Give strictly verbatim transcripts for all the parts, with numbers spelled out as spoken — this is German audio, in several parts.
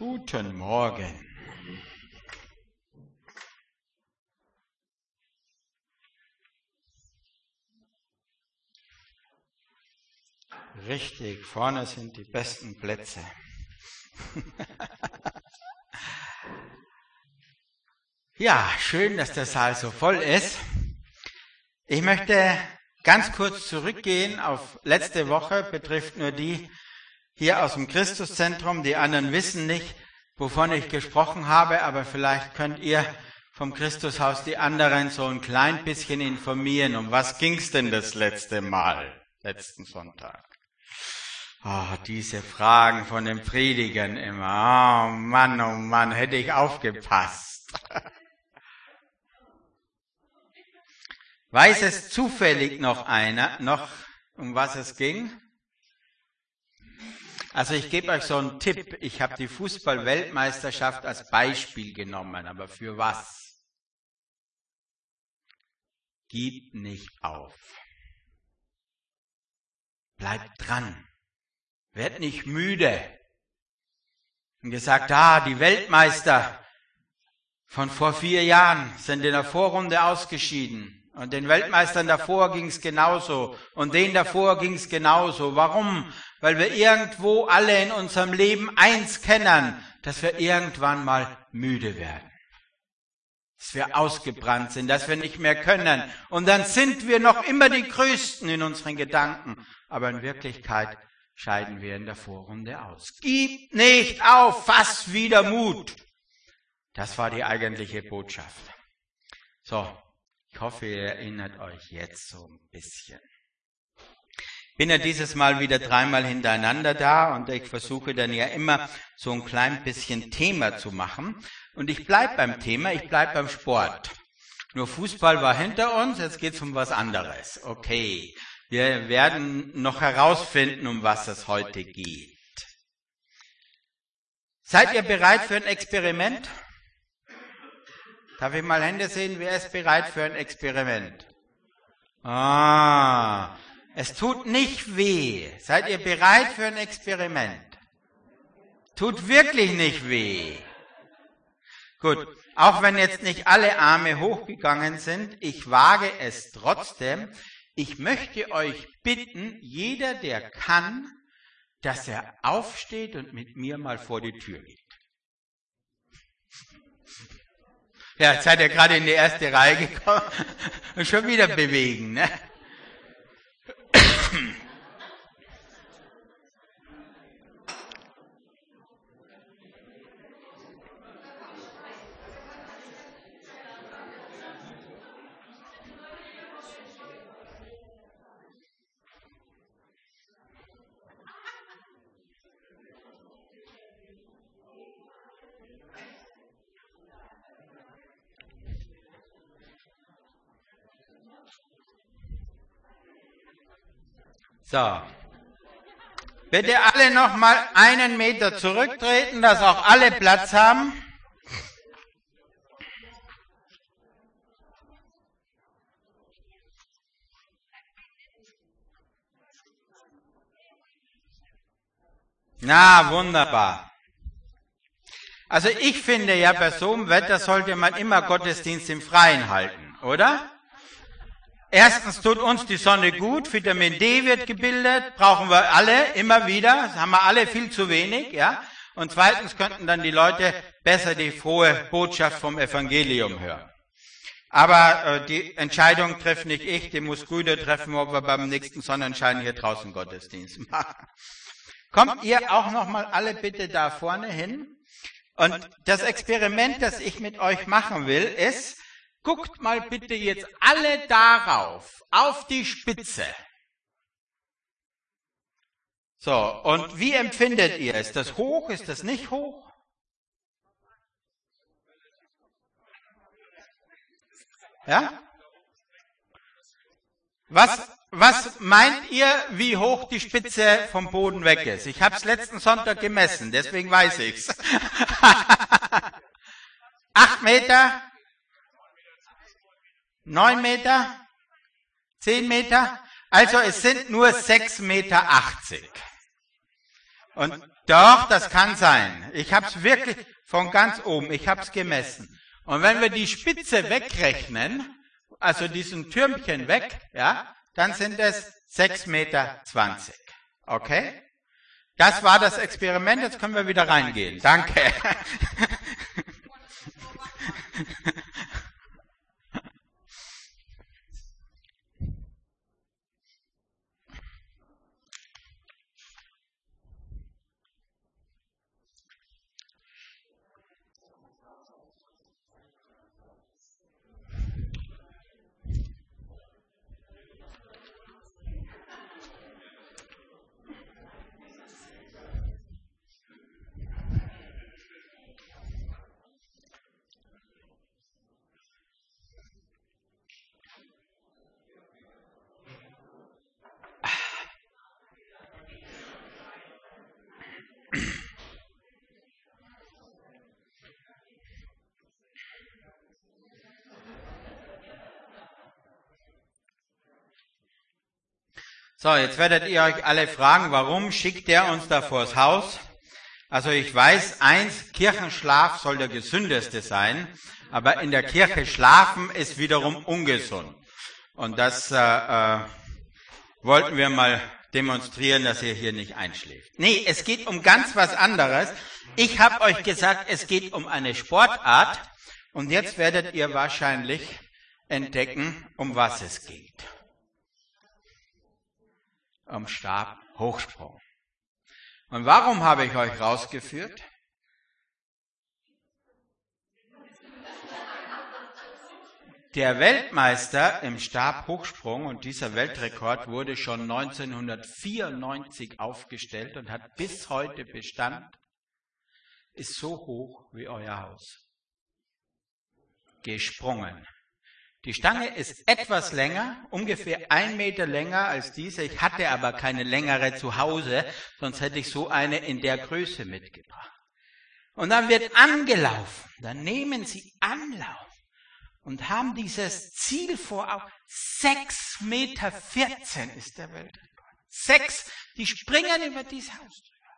Guten Morgen. Richtig, vorne sind die besten Plätze. Ja, schön, dass der Saal so voll ist. Ich möchte ganz kurz zurückgehen auf letzte Woche, betrifft nur die hier aus dem Christuszentrum. Die anderen wissen nicht, wovon ich gesprochen habe, aber vielleicht könnt ihr vom Christushaus die anderen so ein klein bisschen informieren. Um was ging es denn das letzte Mal, letzten Sonntag? Oh, diese Fragen von den Predigern immer. Oh Mann, oh Mann, hätte ich aufgepasst. Weiß es zufällig noch einer, noch um was es ging? Also ich gebe euch so einen Tipp. Ich habe die Fußball-Weltmeisterschaft als Beispiel genommen, aber für was? Gib nicht auf. Bleibt dran. Werd nicht müde. Und gesagt, ah, die Weltmeister von vor vier Jahren sind in der Vorrunde ausgeschieden. Und den Weltmeistern davor ging es genauso. Und denen davor ging es genauso. Warum? Weil wir irgendwo alle in unserem Leben eins kennen, dass wir irgendwann mal müde werden. Dass wir ausgebrannt sind, dass wir nicht mehr können. Und dann sind wir noch immer die Größten in unseren Gedanken. Aber in Wirklichkeit scheiden wir in der Vorrunde aus. Gib nicht auf, fass wieder Mut. Das war die eigentliche Botschaft. So. Ich hoffe, ihr erinnert euch jetzt so ein bisschen. Ich bin ja dieses Mal wieder dreimal hintereinander da und ich versuche dann ja immer so ein klein bisschen Thema zu machen. Und ich bleibe beim Thema, ich bleibe beim Sport. Nur Fußball war hinter uns, jetzt geht es um was anderes. Okay, wir werden noch herausfinden, um was es heute geht. Seid ihr bereit für ein Experiment? Darf ich mal Hände sehen, wer ist bereit für ein Experiment? Ah, es tut nicht weh. Seid ihr bereit für ein Experiment? Tut wirklich nicht weh. Gut, auch wenn jetzt nicht alle Arme hochgegangen sind, ich wage es trotzdem. Ich möchte euch bitten, jeder, der kann, dass er aufsteht und mit mir mal vor die Tür geht. Ja, jetzt seid ihr gerade in die erste Reihe gekommen und schon wieder bewegen, ne? So, bitte alle noch mal einen Meter zurücktreten, dass auch alle Platz haben. Na, wunderbar. Also ich finde ja, bei so einem Wetter sollte man immer Gottesdienst im Freien halten, oder? Erstens tut uns die Sonne gut, Vitamin D wird gebildet, brauchen wir alle immer wieder, das haben wir alle viel zu wenig, ja. Und zweitens könnten dann die Leute besser die frohe Botschaft vom Evangelium hören. Aber äh, die Entscheidung trifft nicht ich, die muss Brüder treffen, ob wir beim nächsten Sonnenschein hier draußen Gottesdienst machen. Kommt ihr auch noch mal alle bitte da vorne hin? Und das Experiment, das ich mit euch machen will, ist, guckt mal bitte jetzt alle darauf, auf die Spitze. So, und wie empfindet ihr? Ist das hoch? Ist das nicht hoch? Ja? Was, was meint ihr, wie hoch die Spitze vom Boden weg ist? Ich habe es letzten Sonntag gemessen, deswegen weiß ich's. Acht Meter? Neun Meter? Zehn Meter? Also es sind nur sechs Meter achtzig. Und Doch, das kann sein. Ich habe es wirklich von ganz oben, ich habe es gemessen. Und wenn wir die Spitze wegrechnen, also diesen Türmchen weg, ja, dann sind es sechs Meter zwanzig. Okay? Das war das Experiment, jetzt können wir wieder reingehen. Danke. So, jetzt werdet ihr euch alle fragen, warum schickt der uns da vors Haus? Also ich weiß, eins, Kirchenschlaf soll der gesündeste sein, aber in der Kirche schlafen ist wiederum ungesund. Und das äh, äh, wollten wir mal demonstrieren, dass ihr hier nicht einschläft. Nee, es geht um ganz was anderes. Ich habe euch gesagt, es geht um eine Sportart und jetzt werdet ihr wahrscheinlich entdecken, um was es geht. Um Stabhochsprung. Und warum habe ich euch rausgeführt? Der Weltmeister im Stabhochsprung, und dieser Weltrekord wurde schon neunzehnhundertvierundneunzig aufgestellt und hat bis heute Bestand, ist so hoch wie euer Haus. Gesprungen. Die Stange ist etwas länger, ungefähr ein Meter länger als diese. Ich hatte aber keine längere zu Hause, sonst hätte ich so eine in der Größe mitgebracht. Und dann wird angelaufen. Dann nehmen sie Anlauf und haben dieses Ziel vor Augen. sechs Meter vierzehn ist der Weltrekord. Sechs, die springen über dieses Haus drüber.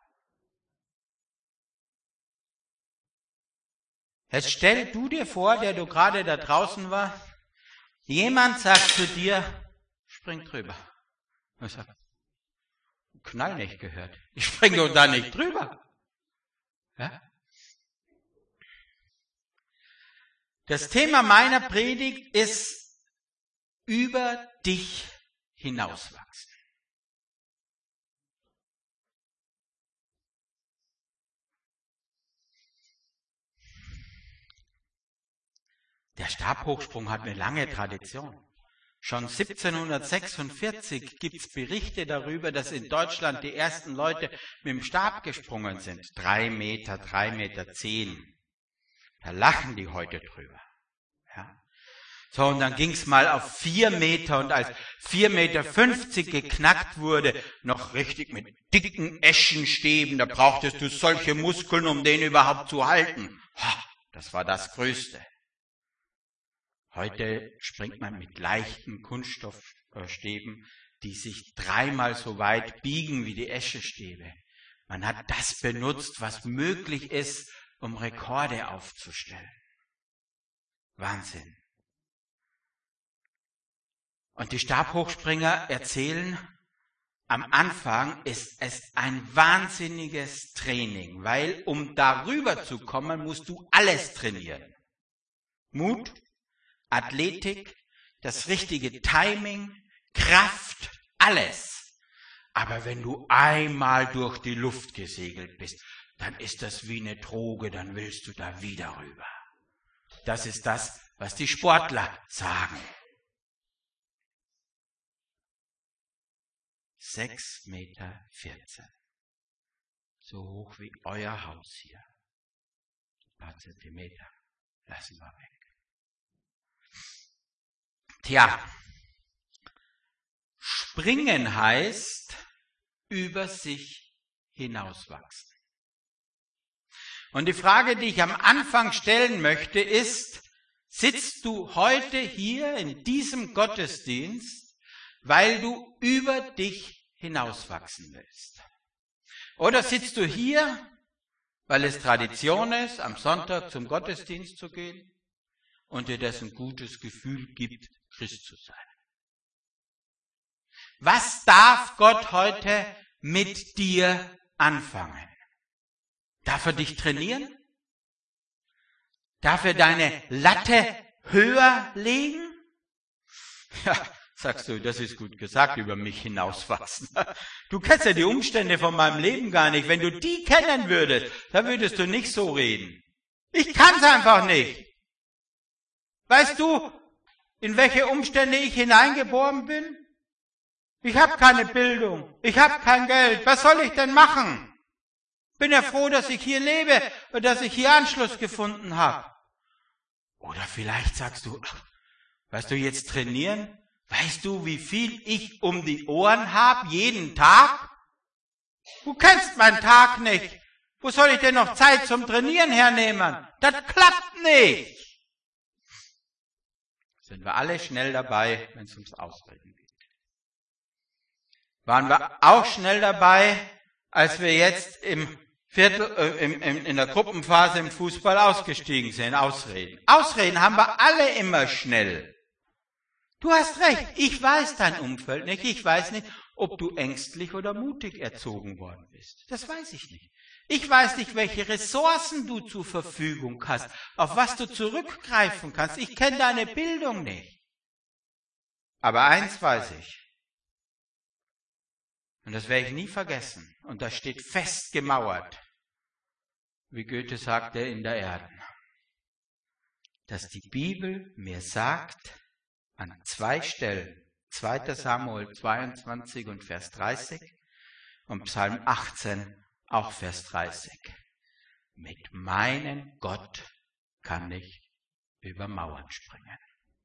Jetzt stell du dir vor, der du gerade da draußen warst, jemand sagt zu dir, spring drüber. Und ich sage, Knall nicht gehört. Ich spring doch da nicht drüber. Ja? Das Thema meiner Predigt ist über dich hinauswachsen. Der Stabhochsprung hat eine lange Tradition. Schon siebzehnhundertsechsundvierzig gibt es Berichte darüber, dass in Deutschland die ersten Leute mit dem Stab gesprungen sind. Drei Meter, drei Meter zehn. Da lachen die heute drüber. Ja. So, und dann ging es mal auf vier Meter, und als vier Meter fünfzig geknackt wurde, noch richtig mit dicken Eschenstäben, da brauchtest du solche Muskeln, um den überhaupt zu halten. Ha, das war das Größte. Heute springt man mit leichten Kunststoffstäben, die sich dreimal so weit biegen wie die Eschenstäbe. Man hat das benutzt, was möglich ist, um Rekorde aufzustellen. Wahnsinn. Und die Stabhochspringer erzählen, am Anfang ist es ein wahnsinniges Training, weil um darüber zu kommen, musst du alles trainieren. Mut, Athletik, das richtige Timing, Kraft, alles. Aber wenn du einmal durch die Luft gesegelt bist, dann ist das wie eine Droge, dann willst du da wieder rüber. Das ist das, was die Sportler sagen. Sechs Meter vierzehn. So hoch wie euer Haus hier. Ein paar Zentimeter lassen wir weg. Tja, springen heißt über sich hinauswachsen. Und die Frage, die ich am Anfang stellen möchte, ist, sitzt du heute hier in diesem Gottesdienst, weil du über dich hinauswachsen willst? Oder sitzt du hier, weil es Tradition ist, am Sonntag zum Gottesdienst zu gehen und dir das ein gutes Gefühl gibt, Christ zu sein? Was darf Gott heute mit dir anfangen? Darf er dich trainieren? Darf er deine Latte höher legen? Ja, sagst du, das ist gut gesagt, über mich hinauswachsen. Du kennst ja die Umstände von meinem Leben gar nicht. Wenn du die kennen würdest, dann würdest du nicht so reden. Ich kann es einfach nicht. Weißt du, in welche Umstände ich hineingeboren bin? Ich habe keine Bildung, ich habe kein Geld. Was soll ich denn machen? Bin ja froh, dass ich hier lebe und dass ich hier Anschluss gefunden habe. Oder vielleicht sagst du, ach, weißt du, jetzt trainieren? Weißt du, wie viel ich um die Ohren habe, jeden Tag? Du kennst meinen Tag nicht. Wo soll ich denn noch Zeit zum Trainieren hernehmen? Das klappt nicht. Sind wir alle schnell dabei, wenn es ums Ausreden geht. Waren wir auch schnell dabei, als wir jetzt im Viertel, äh, im, im, in der Gruppenphase im Fußball ausgestiegen sind. Ausreden. Ausreden haben wir alle immer schnell. Du hast recht, ich weiß dein Umfeld nicht, ich weiß nicht, ob du ängstlich oder mutig erzogen worden bist. Das weiß ich nicht. Ich weiß nicht, welche Ressourcen du zur Verfügung hast, auf was du zurückgreifen kannst. Ich kenne deine Bildung nicht. Aber eins weiß ich. Und das werde ich nie vergessen. Und das steht fest gemauert, wie Goethe sagte, in der Erde. Dass die Bibel mir sagt, an zwei Stellen, zweiter Samuel zweiundzwanzig und Vers dreißig und Psalm achtzehn, auch Vers dreißig. Mit meinem Gott kann ich über Mauern springen.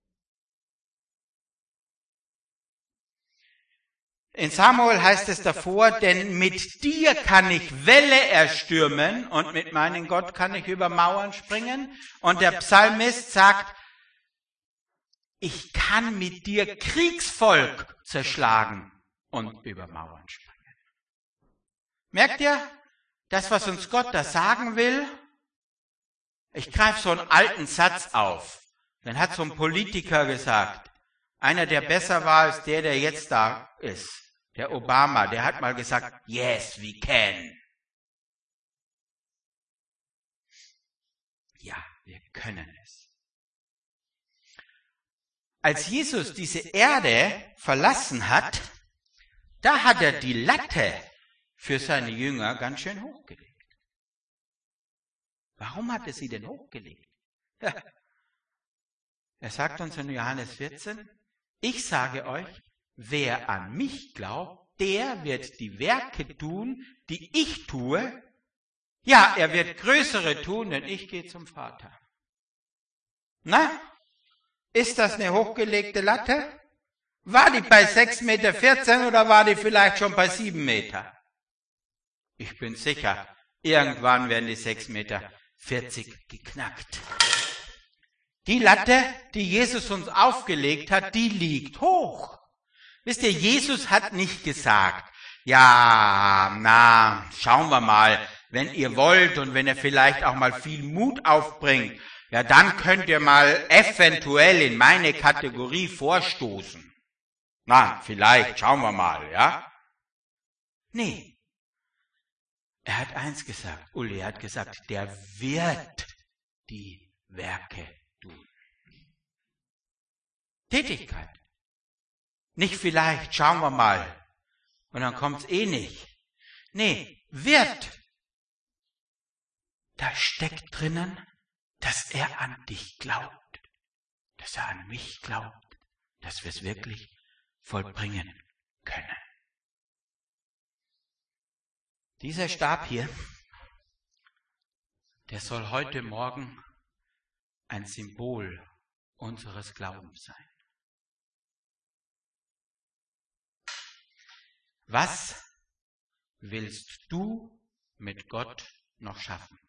In Samuel heißt es davor, denn mit dir kann ich Wälle erstürmen und mit meinem Gott kann ich über Mauern springen. Und der Psalmist sagt, ich kann mit dir Kriegsvolk zerschlagen und über Mauern springen. Merkt ihr, das, was uns Gott da sagen will? Ich greife so einen alten Satz auf. Den hat so ein Politiker gesagt. Einer, der besser war als der, der jetzt da ist. Der Obama, der hat mal gesagt, yes, we can. Ja, wir können es. Als Jesus diese Erde verlassen hat, da hat er die Latte für seine Jünger ganz schön hochgelegt. Warum hat er sie denn hochgelegt? Ja. Er sagt uns in Johannes vierzehn, ich sage euch, wer an mich glaubt, der wird die Werke tun, die ich tue. Ja, er wird größere tun, denn ich gehe zum Vater. Na? Ist das eine hochgelegte Latte? War die bei sechs Meter vierzehn oder war die vielleicht schon bei sieben Meter? Ich bin sicher, irgendwann werden die sechs Meter vierzig geknackt. Die Latte, die Jesus uns aufgelegt hat, die liegt hoch. Wisst ihr, Jesus hat nicht gesagt, ja, na, schauen wir mal, wenn ihr wollt und wenn ihr vielleicht auch mal viel Mut aufbringt, ja, dann könnt ihr mal eventuell in meine Kategorie vorstoßen. Na, vielleicht, schauen wir mal, ja? Nee. Er hat eins gesagt, Uli hat gesagt, der wird die Werke tun. Tätigkeit. Nicht vielleicht, schauen wir mal. Und dann kommt's eh nicht. Nee, wird. Da steckt drinnen, dass er an dich glaubt, dass er an mich glaubt, dass wir es wirklich vollbringen können. Dieser Stab hier, der soll heute Morgen ein Symbol unseres Glaubens sein. Was willst du mit Gott noch schaffen?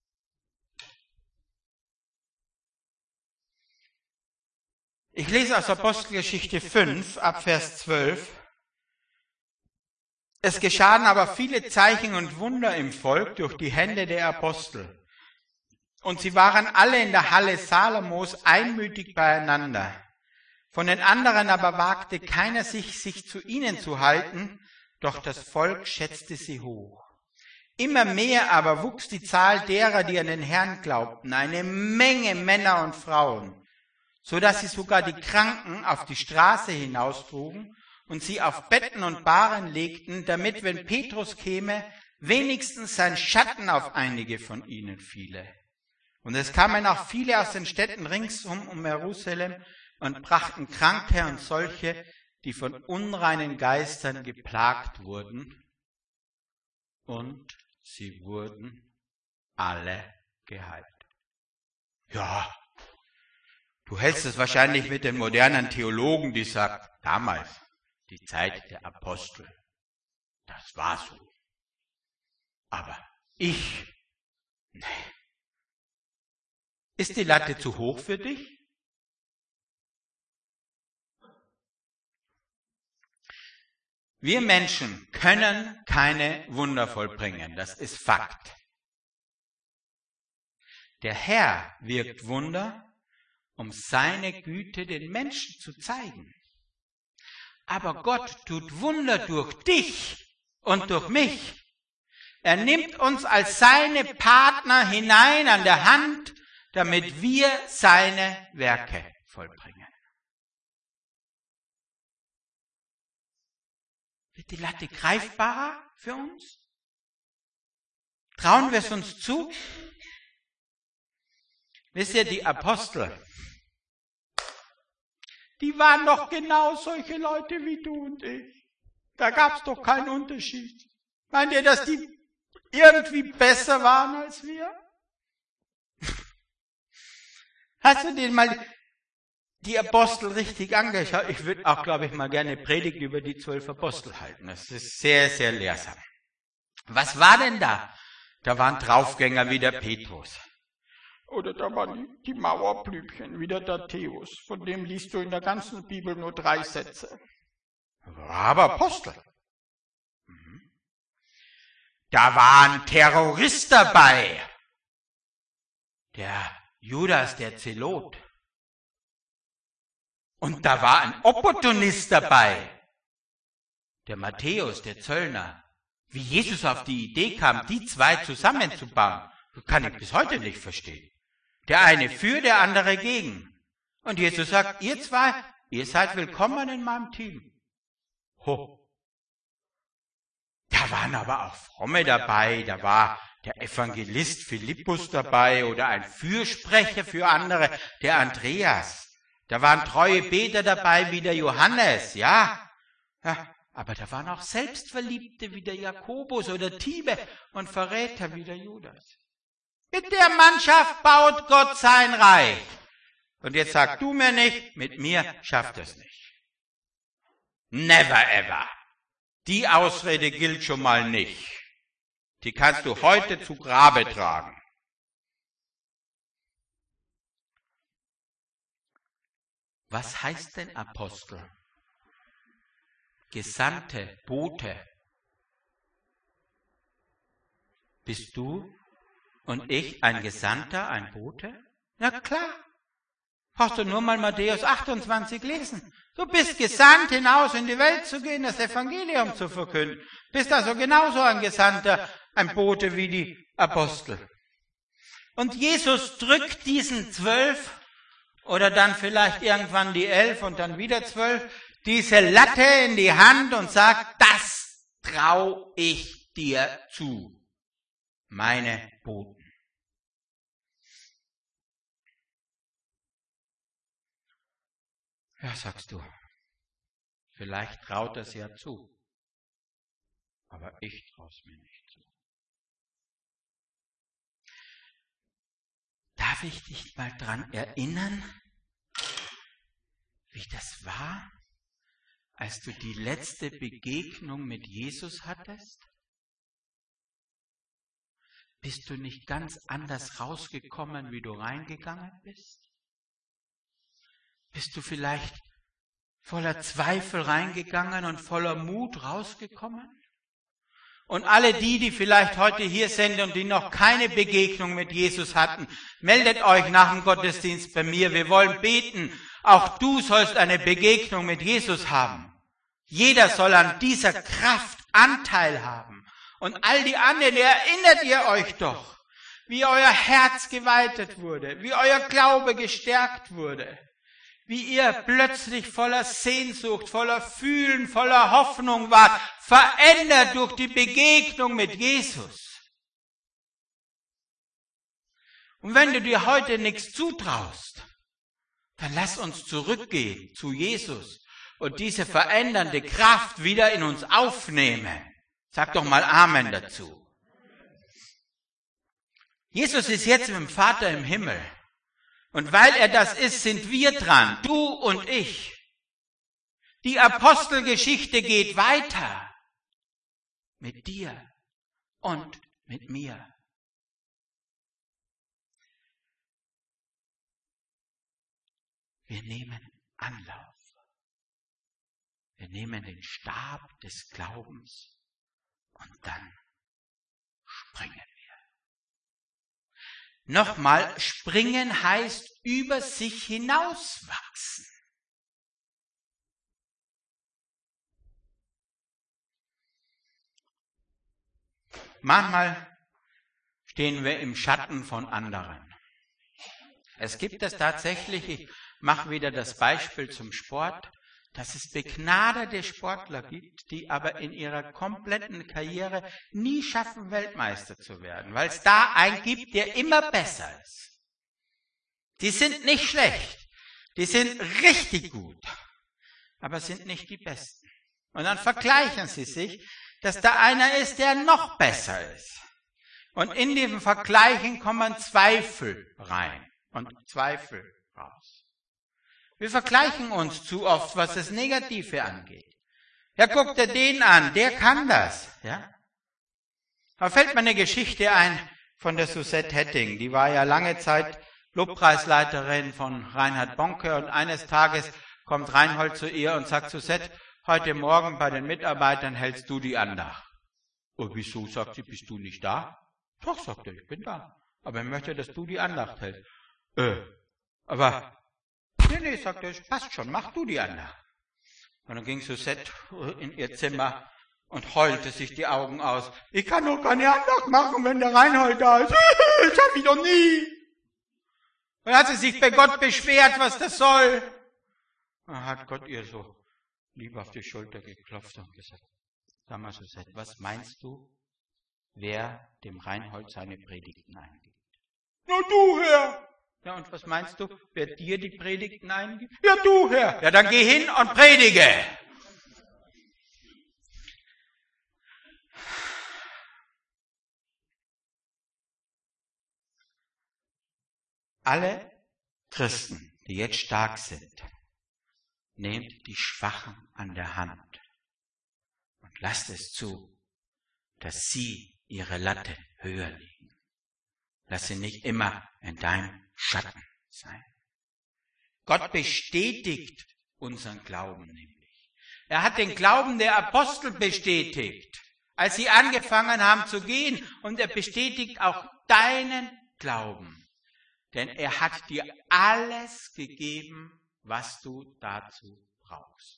Ich lese aus Apostelgeschichte fünf, ab Vers zwölf. Es geschahen aber viele Zeichen und Wunder im Volk durch die Hände der Apostel. Und sie waren alle in der Halle Salomos einmütig beieinander. Von den anderen aber wagte keiner sich, sich zu ihnen zu halten, doch das Volk schätzte sie hoch. Immer mehr aber wuchs die Zahl derer, die an den Herrn glaubten, eine Menge Männer und Frauen, so dass sie sogar die Kranken auf die Straße hinaustrugen und sie auf Betten und Bahren legten, damit, wenn Petrus käme, wenigstens sein Schatten auf einige von ihnen fiele. Und es kamen auch viele aus den Städten ringsum um Jerusalem und brachten Kranke und solche, die von unreinen Geistern geplagt wurden, und sie wurden alle geheilt. Ja, du hältst es wahrscheinlich mit den modernen Theologen, die sagen, damals, die Zeit der Apostel, das war so. Aber ich, nee. Ist die Latte zu hoch für dich? Wir Menschen können keine Wunder vollbringen, das ist Fakt. Der Herr wirkt Wunder, um seine Güte den Menschen zu zeigen. Aber Gott tut Wunder durch dich und durch mich. Er nimmt uns als seine Partner hinein an der Hand, damit wir seine Werke vollbringen. Wird die Latte greifbarer für uns? Trauen wir es uns zu? Wisst ihr, die Apostel, die waren doch genau solche Leute wie du und ich. Da gab es doch keinen Unterschied. Meint ihr, dass die irgendwie besser waren als wir? Hast du dir mal die Apostel richtig angeschaut? Ich würde auch, glaube ich, mal gerne Predigt über die zwölf Apostel halten. Das ist sehr, sehr lehrsam. Was war denn da? Da waren Draufgänger wie der Petrus. Oder da waren die, die Mauerblümchen wie der Thaddäus. Von dem liest du in der ganzen Bibel nur drei Sätze. Aber Apostel. Da war ein Terrorist dabei. Der Judas, der Zelot. Und da war ein Opportunist dabei. Der Matthäus, der Zöllner. Wie Jesus auf die Idee kam, die zwei zusammenzubauen, kann ich bis heute nicht verstehen. Der eine für, der andere gegen. Und Jesus sagt, ihr zwei, ihr seid willkommen in meinem Team. Ho. Da waren aber auch Fromme dabei, da war der Evangelist Philippus dabei oder ein Fürsprecher für andere, der Andreas. Da waren treue Beter dabei wie der Johannes, ja. ja. Aber da waren auch Selbstverliebte wie der Jakobus oder Tibe und Verräter wie der Judas. Mit der Mannschaft baut Gott sein Reich. Und jetzt sag du mir nicht, mit mir schafft es nicht. Never ever. Die Ausrede gilt schon mal nicht. Die kannst du heute zu Grabe tragen. Was heißt denn Apostel? Gesandte, Bote. Bist du und ich ein Gesandter, ein Bote? Na klar. Brauchst du nur mal Matthäus achtundzwanzig lesen. Du bist gesandt, hinaus in die Welt zu gehen, das Evangelium zu verkünden. Bist also genauso ein Gesandter, ein Bote wie die Apostel. Und Jesus drückt diesen zwölf oder dann vielleicht irgendwann die elf und dann wieder zwölf, diese Latte in die Hand und sagt, das trau ich dir zu, meine Boten. Ja, sagst du, vielleicht traut es ja zu, aber ich traue es mir nicht zu. Darf ich dich mal dran erinnern, wie das war, als du die letzte Begegnung mit Jesus hattest? Bist du nicht ganz anders rausgekommen, wie du reingegangen bist? Bist du vielleicht voller Zweifel reingegangen und voller Mut rausgekommen? Und alle die, die vielleicht heute hier sind und die noch keine Begegnung mit Jesus hatten, meldet euch nach dem Gottesdienst bei mir. Wir wollen beten. Auch du sollst eine Begegnung mit Jesus haben. Jeder soll an dieser Kraft Anteil haben. Und all die anderen, erinnert ihr euch doch, wie euer Herz geweitet wurde, wie euer Glaube gestärkt wurde, wie ihr plötzlich voller Sehnsucht, voller Fühlen, voller Hoffnung wart, verändert durch die Begegnung mit Jesus. Und wenn du dir heute nichts zutraust, dann lass uns zurückgehen zu Jesus und diese verändernde Kraft wieder in uns aufnehmen. Sag doch mal Amen dazu. Jesus ist jetzt mit dem Vater im Himmel. Und weil er das ist, sind wir dran, du und ich. Die Apostelgeschichte geht weiter. Mit dir und mit mir. Wir nehmen Anlauf. Wir nehmen den Stab des Glaubens und dann springen wir. Nochmal, springen heißt über sich hinauswachsen. Manchmal stehen wir im Schatten von anderen. Es gibt es tatsächlich, ich mache wieder das Beispiel zum Sport, dass es begnadete Sportler gibt, die aber in ihrer kompletten Karriere nie schaffen, Weltmeister zu werden, weil es da einen gibt, der immer besser ist. Die sind nicht schlecht, die sind richtig gut, aber sind nicht die Besten. Und dann vergleichen sie sich, dass da einer ist, der noch besser ist. Und in diesem Vergleichen kommen Zweifel rein und Zweifel raus. Wir vergleichen uns zu oft, was das Negative angeht. Ja, guck dir den an, der kann das. Ja? Da fällt mir eine Geschichte ein von der Susette Hetting. Die war ja lange Zeit Lobpreisleiterin von Reinhard Bonke und eines Tages kommt Reinhold zu ihr und sagt, Susette, heute Morgen bei den Mitarbeitern hältst du die Andacht. Und wieso, sagt sie, bist du nicht da? Doch, sagt er, ich bin da. Aber ich möchte, dass du die Andacht hältst. Äh, aber... Nee, nee, sagt er, es passt schon, mach du die Andacht. Und dann ging Susette in ihr Zimmer und heulte sich die Augen aus. Ich kann doch keine Andacht machen, wenn der Reinhold da ist. Das hab ich doch nie. Und dann hat sie sich bei Gott beschwert, was das soll. Und dann hat Gott ihr so lieb auf die Schulter geklopft und gesagt, sag mal Susette, was meinst du, wer dem Reinhold seine Predigten eingibt? Na du, Herr. Ja, und was meinst du, wer dir die Predigten eingibt? Ja, du, Herr. Ja, dann geh hin und predige. Alle Christen, die jetzt stark sind, nehmt die Schwachen an der Hand und lasst es zu, dass sie ihre Latte höher legen. Lass sie nicht immer in deinem Schatten sein. Gott bestätigt unseren Glauben nämlich. Er hat den Glauben der Apostel bestätigt, als sie angefangen haben zu gehen. Und er bestätigt auch deinen Glauben. Denn er hat dir alles gegeben, was du dazu brauchst.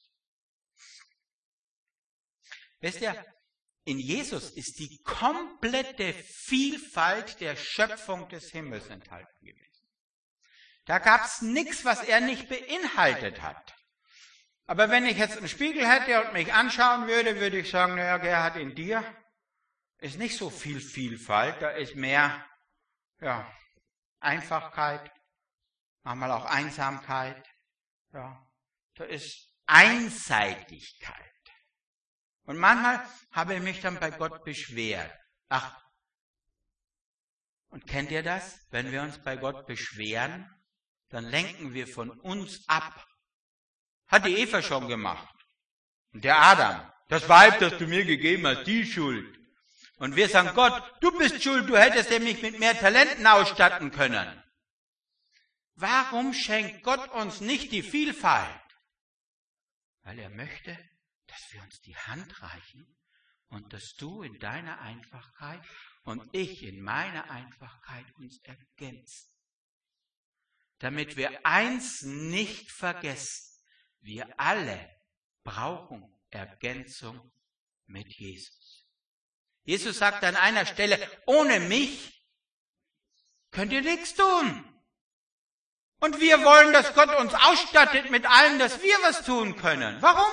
Wisst ihr, in Jesus ist die komplette Vielfalt der Schöpfung des Himmels enthalten gewesen. Da gab es nichts, was er nicht beinhaltet hat. Aber wenn ich jetzt einen Spiegel hätte und mich anschauen würde, würde ich sagen, naja, Gerhard, in dir ist nicht so viel Vielfalt, da ist mehr ja, Einfachkeit, manchmal auch Einsamkeit, ja, da ist Einseitigkeit. Und manchmal habe ich mich dann bei Gott beschwert. Ach, und kennt ihr das? Wenn wir uns bei Gott beschweren, dann lenken wir von uns ab. Hat die Eva schon gemacht. Und der Adam, das Weib, das du mir gegeben hast, die Schuld. Und wir sagen, Gott, du bist schuld, du hättest mich mit mehr Talenten ausstatten können. Warum schenkt Gott uns nicht die Vielfalt? Weil er möchte, dass wir uns die Hand reichen und dass du in deiner Einfachkeit und ich in meiner Einfachkeit uns ergänzen. Damit wir eins nicht vergessen, wir alle brauchen Ergänzung mit Jesus. Jesus sagt an einer Stelle, ohne mich könnt ihr nichts tun. Und wir wollen, dass Gott uns ausstattet mit allem, dass wir was tun können. Warum?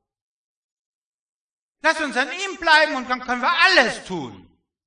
Lass uns an ihm bleiben und dann können wir alles tun.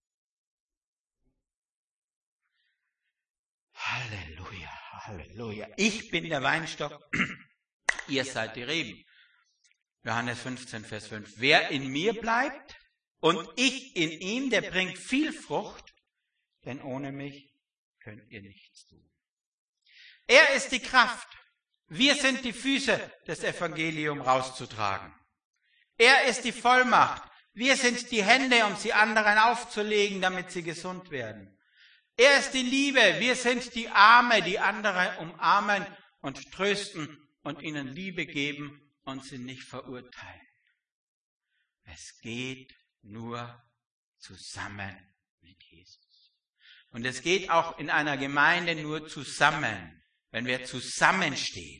Halleluja, Halleluja. Ich bin der Weinstock, ihr seid die Reben. Johannes fünfzehn, Vers fünf. Wer in mir bleibt und ich in ihm, der bringt viel Frucht, denn ohne mich könnt ihr nichts tun. Er ist die Kraft. Wir sind die Füße, das Evangelium rauszutragen. Er ist die Vollmacht. Wir sind die Hände, um sie anderen aufzulegen, damit sie gesund werden. Er ist die Liebe. Wir sind die Arme, die andere umarmen und trösten und ihnen Liebe geben und sie nicht verurteilen. Es geht nur zusammen mit Jesus. Und es geht auch in einer Gemeinde nur zusammen, wenn wir zusammenstehen.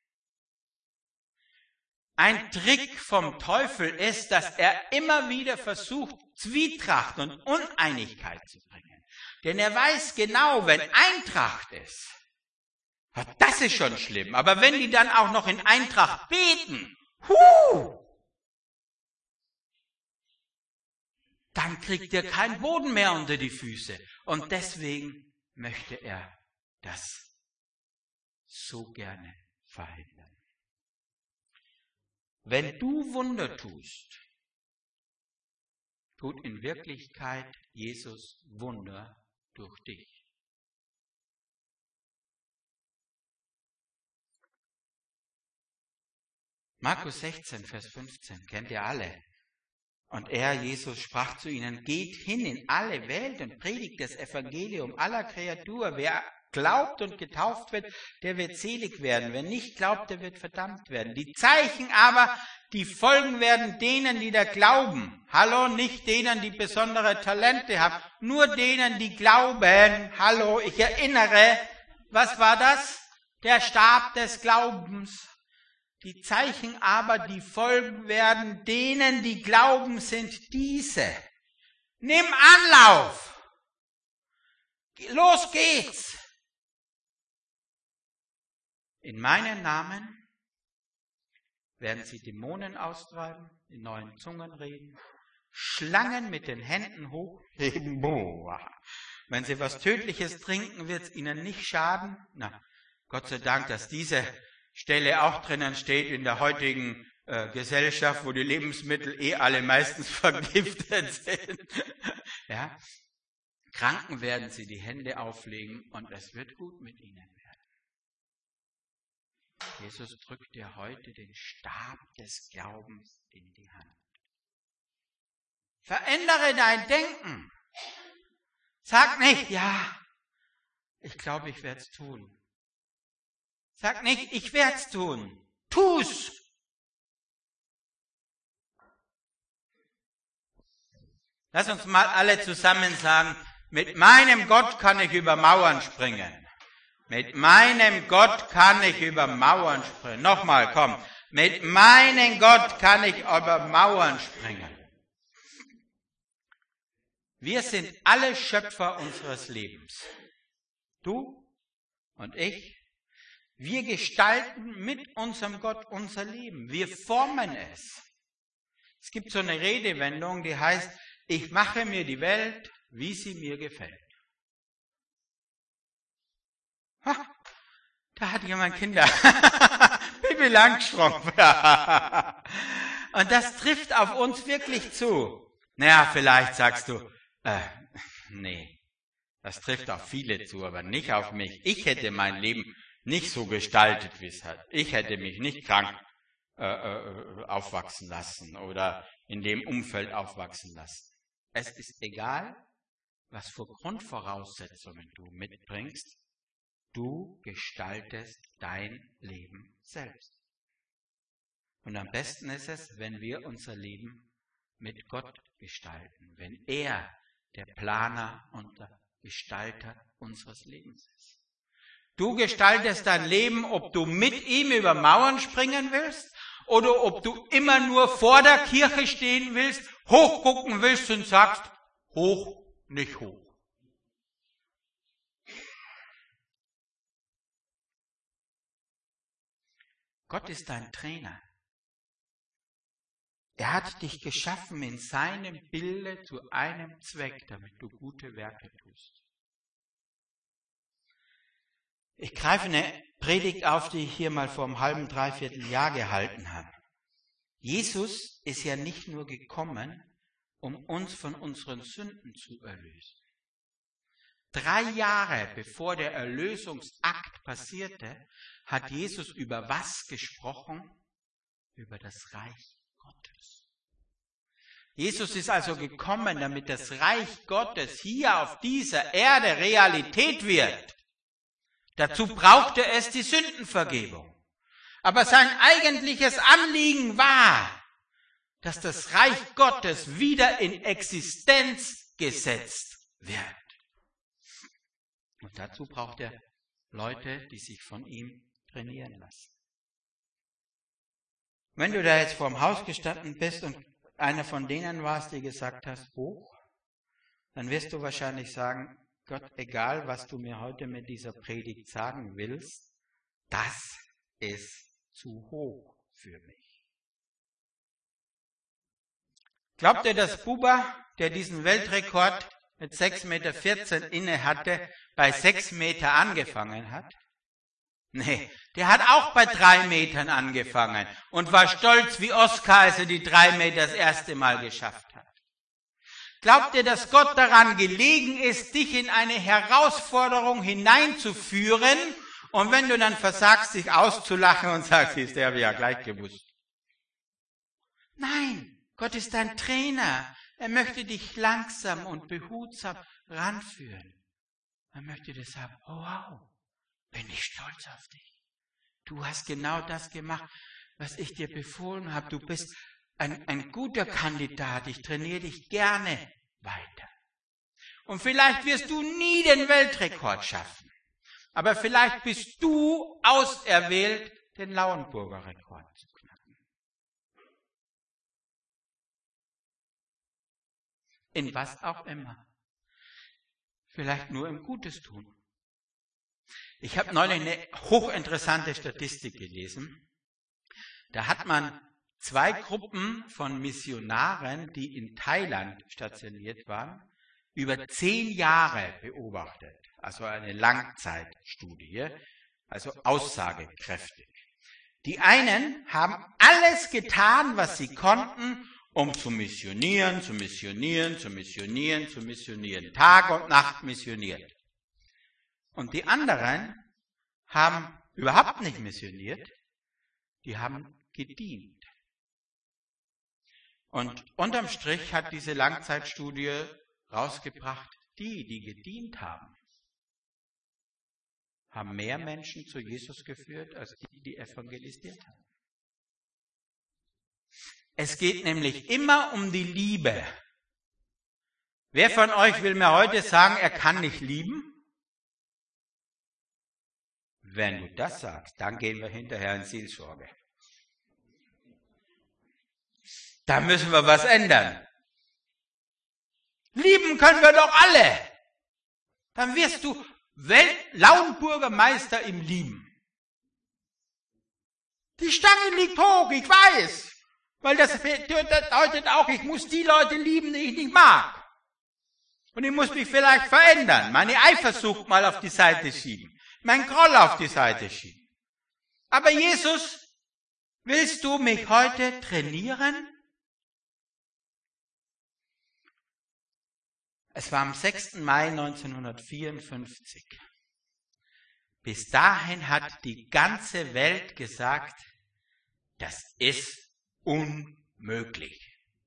Ein Trick vom Teufel ist, dass er immer wieder versucht, Zwietracht und Uneinigkeit zu bringen. Denn er weiß genau, wenn Eintracht ist, das ist schon schlimm. Aber wenn die dann auch noch in Eintracht beten, huh, dann kriegt er keinen Boden mehr unter die Füße. Und deswegen möchte er das so gerne verhindern. Wenn du Wunder tust, tut in Wirklichkeit Jesus Wunder durch dich. Markus sechzehn, Vers fünfzehn, kennt ihr alle. Und er, Jesus, sprach zu ihnen, geht hin in alle Welt und predigt das Evangelium aller Kreatur. Wer glaubt und getauft wird, der wird selig werden. Wer nicht glaubt, der wird verdammt werden. Die Zeichen aber, die folgen werden denen, die da glauben. Hallo, nicht denen, die besondere Talente haben, nur denen, die glauben. Hallo, ich erinnere, was war das? Der Stab des Glaubens. Die Zeichen aber, die folgen werden denen, die glauben, sind diese. Nimm Anlauf. Los geht's. In meinem Namen werden sie Dämonen austreiben, in neuen Zungen reden, Schlangen mit den Händen hochheben. Boah. Wenn sie was Tödliches trinken, wird es ihnen nicht schaden. Na, Gott sei Dank, dass diese Stelle auch drinnen steht in der heutigen äh, Gesellschaft, wo die Lebensmittel eh alle meistens vergiftet sind. Ja. Kranken werden sie die Hände auflegen und es wird gut mit ihnen werden. Jesus drückt dir heute den Stab des Glaubens in die Hand. Verändere dein Denken. Sag nicht, ja, ich glaube, ich werde es tun. Sag nicht, ich werde es tun. Tu's! Lass uns mal alle zusammen sagen, mit meinem Gott kann ich über Mauern springen. Mit meinem Gott kann ich über Mauern springen. Nochmal, komm. Mit meinem Gott kann ich über Mauern springen. Wir sind alle Schöpfer unseres Lebens. Du und ich. Wir gestalten mit unserem Gott unser Leben. Wir formen es. Es gibt so eine Redewendung, die heißt, ich mache mir die Welt, wie sie mir gefällt. Ha, da hat jemand Kinder. Bibi Langstrumpf. Und das trifft auf uns wirklich zu. Naja, vielleicht sagst du, äh, nee, das trifft auf viele zu, aber nicht auf mich. Ich hätte mein Leben nicht so gestaltet, wie es hat. Ich hätte mich nicht krank äh, äh, aufwachsen lassen oder in dem Umfeld aufwachsen lassen. Es ist egal, was für Grundvoraussetzungen du mitbringst. Du gestaltest dein Leben selbst. Und am besten ist es, wenn wir unser Leben mit Gott gestalten, wenn er der Planer und der Gestalter unseres Lebens ist. Du gestaltest dein Leben, ob du mit ihm über Mauern springen willst oder ob du immer nur vor der Kirche stehen willst, hochgucken willst und sagst, hoch, nicht hoch. Gott ist dein Trainer. Er hat dich geschaffen in seinem Bilde zu einem Zweck, damit du gute Werke tust. Ich greife eine Predigt auf, die ich hier mal vor einem halben, dreiviertel Jahr gehalten habe. Jesus ist ja nicht nur gekommen, um uns von unseren Sünden zu erlösen. Drei Jahre bevor der Erlösungsakt passierte, hat Jesus über was gesprochen? Über das Reich Gottes. Jesus ist also gekommen, damit das Reich Gottes hier auf dieser Erde Realität wird. Dazu brauchte es die Sündenvergebung. Aber sein eigentliches Anliegen war, dass das Reich Gottes wieder in Existenz gesetzt wird. Und dazu braucht er Leute, die sich von ihm trainieren lassen. Wenn du da jetzt vorm Haus gestanden bist und einer von denen warst, die gesagt hast, hoch, dann wirst du wahrscheinlich sagen, Gott, egal was du mir heute mit dieser Predigt sagen willst, das ist zu hoch für mich. Glaubt ihr, dass Buber, der diesen Weltrekord mit sechs Meter vierzehn inne hatte, bei sechs Meter angefangen hat? Nee, der hat auch bei drei Metern angefangen und war stolz wie Oskar, als er die drei Meter das erste Mal geschafft hat. Glaubt ihr, dass Gott daran gelegen ist, dich in eine Herausforderung hineinzuführen und wenn du dann versagst, dich auszulachen und sagst, siehst du, habe ich ja gleich gewusst. Nein, Gott ist dein Trainer. Er möchte dich langsam und behutsam ranführen. Er möchte dir sagen, oh wow, bin ich stolz auf dich. Du hast genau das gemacht, was ich dir befohlen habe. Du bist ein, ein guter Kandidat. Ich trainiere dich gerne weiter. Und vielleicht wirst du nie den Weltrekord schaffen. Aber vielleicht bist du auserwählt, den Lauenburger Rekord zu knacken. In was auch immer. Vielleicht nur im Gutes tun. Ich habe neulich eine hochinteressante Statistik gelesen. Da hat man zwei Gruppen von Missionaren, die in Thailand stationiert waren, über zehn Jahre beobachtet. Also eine Langzeitstudie, also aussagekräftig. Die einen haben alles getan, was sie konnten, um zu missionieren, zu missionieren, zu missionieren, zu missionieren. Tag und Nacht missioniert. Und die anderen haben überhaupt nicht missioniert, die haben gedient. Und unterm Strich hat diese Langzeitstudie rausgebracht, die, die gedient haben, haben mehr Menschen zu Jesus geführt, als die, die evangelisiert haben. Es geht nämlich immer um die Liebe. Wer von euch will mir heute sagen, er kann nicht lieben? Wenn du das sagst, dann gehen wir hinterher in Seelsorge. Da müssen wir was ändern. Lieben können wir doch alle. Dann wirst du Welt- Lauenburger Meister im Lieben. Die Stange liegt hoch, ich weiß. Weil das bedeutet auch, ich muss die Leute lieben, die ich nicht mag. Und ich muss mich vielleicht verändern, meine Eifersucht mal auf die Seite schieben, mein Groll auf die Seite schieben. Aber Jesus, willst du mich heute trainieren? Es war am sechsten Mai neunzehnhundertvierundfünfzig. Bis dahin hat die ganze Welt gesagt, das ist unmöglich.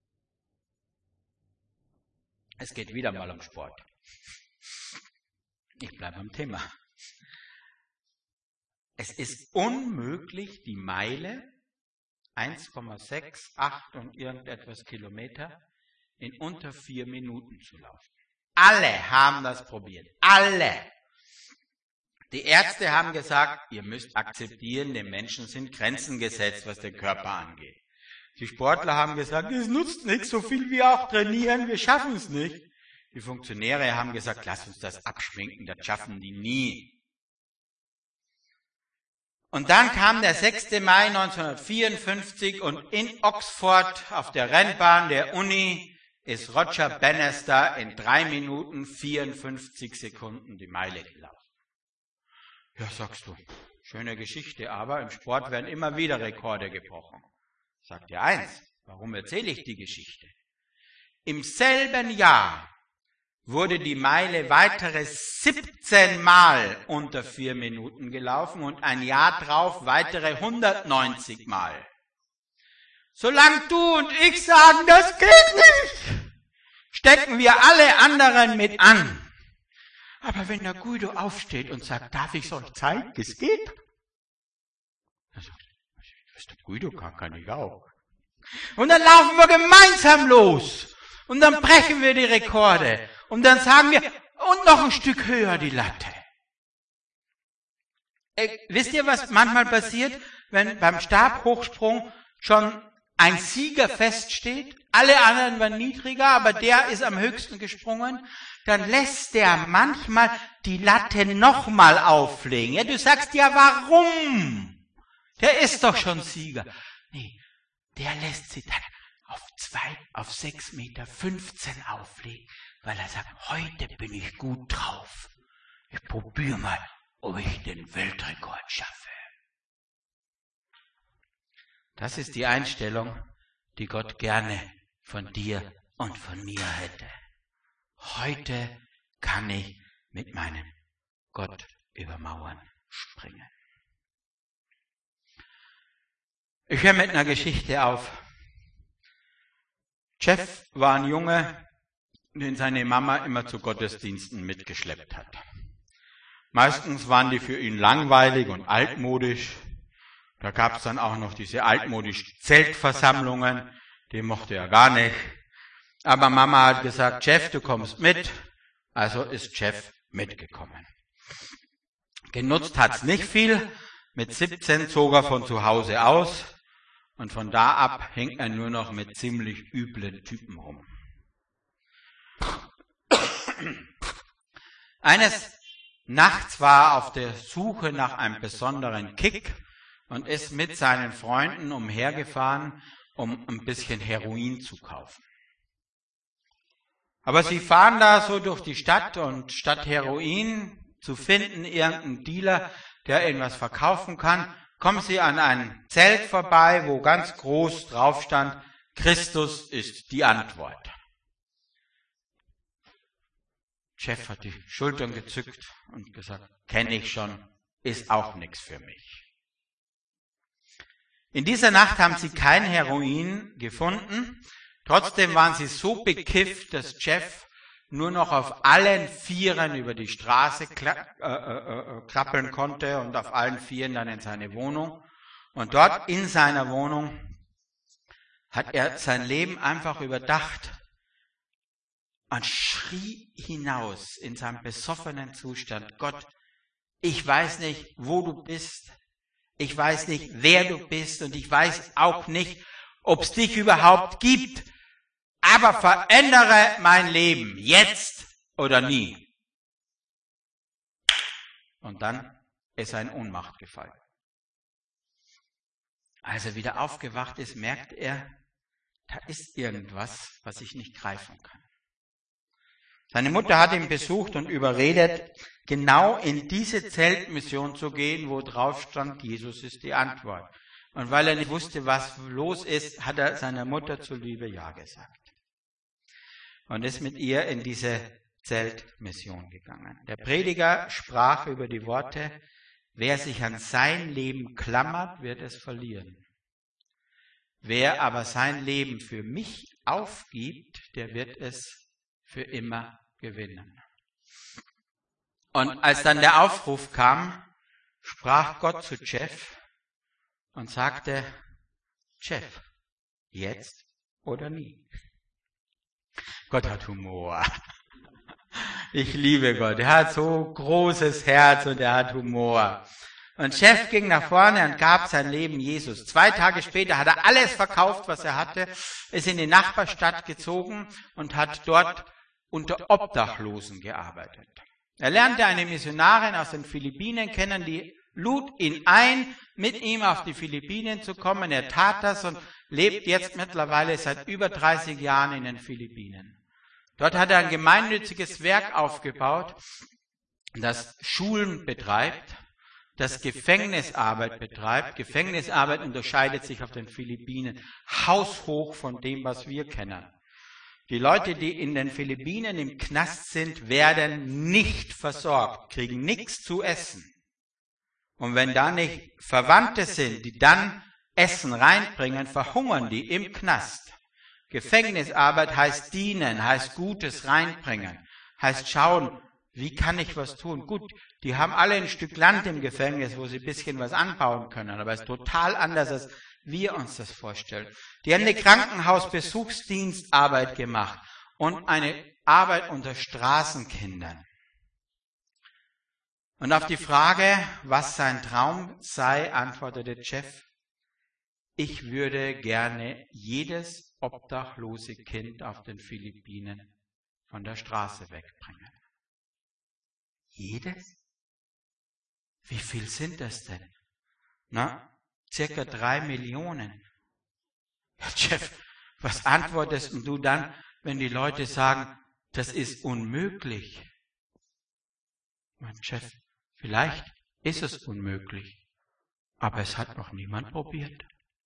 Es geht wieder mal um Sport. Ich bleibe am Thema. Es ist unmöglich, die Meile eins Komma sechs, acht und irgendetwas Kilometer in unter vier Minuten zu laufen. Alle haben das probiert. Alle. Die Ärzte haben gesagt, ihr müsst akzeptieren, den Menschen sind Grenzen gesetzt, was den Körper angeht. Die Sportler haben gesagt, es nutzt nichts, so viel wir auch trainieren, wir schaffen es nicht. Die Funktionäre haben gesagt, lass uns das abschminken, das schaffen die nie. Und dann kam der sechste Mai neunzehnhundertvierundfünfzig und in Oxford auf der Rennbahn der Uni ist Roger Bannister in drei Minuten vierundfünfzig Sekunden die Meile gelaufen. Ja, sagst du, schöne Geschichte, aber im Sport werden immer wieder Rekorde gebrochen. Sagt ihr eins, warum erzähle ich die Geschichte? Im selben Jahr wurde die Meile weitere siebzehn Mal unter vier Minuten gelaufen und ein Jahr drauf weitere hundertneunzig Mal. Solange du und ich sagen, das geht nicht, stecken wir alle anderen mit an. Aber wenn der Guido aufsteht und sagt, darf ich es euch zeigen, es geht? Dann sagt er, der Guido kann, kann ich auch. Und dann laufen wir gemeinsam los. Und dann brechen wir die Rekorde. Und dann sagen wir, und noch ein Stück höher die Latte. Äh, wisst ihr, was manchmal passiert, wenn beim Stabhochsprung schon ein Sieger feststeht? Alle anderen waren niedriger, aber der ist am höchsten gesprungen. Dann lässt der manchmal die Latte nochmal auflegen. Ja, du sagst ja, warum? Der ist doch schon Sieger. Nee, der lässt sie dann auf zwei, auf sechs Meter fünfzehn auflegen, weil er sagt, heute bin ich gut drauf. Ich probiere mal, ob ich den Weltrekord schaffe. Das ist die Einstellung, die Gott gerne von dir und von mir hätte. Heute kann ich mit meinem Gott über Mauern springen. Ich höre mit einer Geschichte auf. Jeff war ein Junge, den seine Mama immer zu Gottesdiensten mitgeschleppt hat. Meistens waren die für ihn langweilig und altmodisch. Da gab es dann auch noch diese altmodischen Zeltversammlungen, die mochte er gar nicht. Aber Mama hat gesagt, Jeff, du kommst mit. Also ist Jeff mitgekommen. Genutzt hat's nicht viel. Mit siebzehn zog er von zu Hause aus. Und von da ab hängt er nur noch mit ziemlich üblen Typen rum. Eines Nachts war er auf der Suche nach einem besonderen Kick und ist mit seinen Freunden umhergefahren, um ein bisschen Heroin zu kaufen. Aber sie fahren da so durch die Stadt und statt Heroin zu finden, irgendeinen Dealer, der irgendwas verkaufen kann, kommen sie an ein Zelt vorbei, wo ganz groß drauf stand, Christus ist die Antwort. Jeff hat die Schultern gezückt und gesagt, kenne ich schon, ist auch nichts für mich. In dieser Nacht haben sie kein Heroin gefunden, trotzdem waren sie so bekifft, dass Jeff nur noch auf allen Vieren über die Straße kla- äh, äh, krabbeln konnte und auf allen Vieren dann in seine Wohnung. Und dort in seiner Wohnung hat er sein Leben einfach überdacht und schrie hinaus in seinem besoffenen Zustand, Gott, ich weiß nicht, wo du bist, ich weiß nicht, wer du bist und ich weiß auch nicht, ob es dich überhaupt gibt, aber verändere mein Leben, jetzt oder nie. Und dann ist er in Ohnmacht gefallen. Als er wieder aufgewacht ist, merkt er, da ist irgendwas, was ich nicht greifen kann. Seine Mutter hat ihn besucht und überredet, genau in diese Zeltmission zu gehen, wo drauf stand, Jesus ist die Antwort. Und weil er nicht wusste, was los ist, hat er seiner Mutter zuliebe Ja gesagt. Und ist mit ihr in diese Zeltmission gegangen. Der Prediger sprach über die Worte, wer sich an sein Leben klammert, wird es verlieren. Wer aber sein Leben für mich aufgibt, der wird es für immer gewinnen. Und als dann der Aufruf kam, sprach Gott zu Jeff und sagte, Chef. Jetzt oder nie. Gott hat Humor. Ich liebe Gott. Er hat so großes Herz und er hat Humor. Und Chef ging nach vorne und gab sein Leben Jesus. Zwei Tage später hat er alles verkauft, was er hatte, ist in die Nachbarstadt gezogen und hat dort unter Obdachlosen gearbeitet. Er lernte eine Missionarin aus den Philippinen kennen, die lud ihn ein, mit ihm auf die Philippinen zu kommen. Er tat das und lebt jetzt mittlerweile seit über dreißig Jahren in den Philippinen. Dort hat er ein gemeinnütziges Werk aufgebaut, das Schulen betreibt, das Gefängnisarbeit betreibt. Gefängnisarbeit unterscheidet sich auf den Philippinen haushoch von dem, was wir kennen. Die Leute, die in den Philippinen im Knast sind, werden nicht versorgt, kriegen nichts zu essen. Und wenn da nicht Verwandte sind, die dann Essen reinbringen, verhungern die im Knast. Gefängnisarbeit heißt dienen, heißt Gutes reinbringen, heißt schauen, wie kann ich was tun? Gut, die haben alle ein Stück Land im Gefängnis, wo sie ein bisschen was anbauen können, aber es ist total anders, als wir uns das vorstellen. Die haben eine Krankenhausbesuchsdienstarbeit gemacht und eine Arbeit unter Straßenkindern. Und auf die Frage, was sein Traum sei, antwortete Jeff: Ich würde gerne jedes obdachlose Kind auf den Philippinen von der Straße wegbringen. Jedes? Wie viel sind das denn? Na, circa drei Millionen. Ja, Jeff, was antwortest du dann, wenn die Leute sagen, das ist unmöglich? Mein Chef, vielleicht ist es unmöglich, aber es hat noch niemand probiert.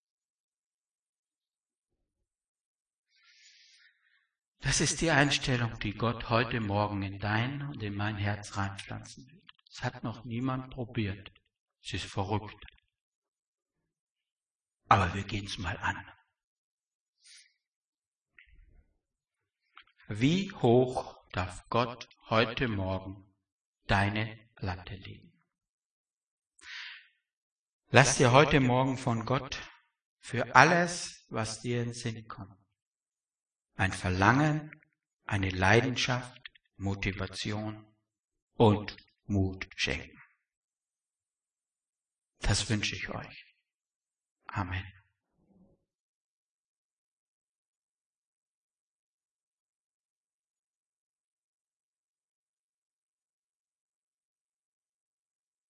Das ist die Einstellung, die Gott heute Morgen in dein und in mein Herz reinpflanzen will. Es hat noch niemand probiert. Es ist verrückt. Aber wir gehen es mal an. Wie hoch darf Gott heute Morgen deine Latte legen? Lass dir heute Morgen von Gott für alles, was dir in den Sinn kommt, ein Verlangen, eine Leidenschaft, Motivation und Mut schenken. Das wünsche ich euch. Amen.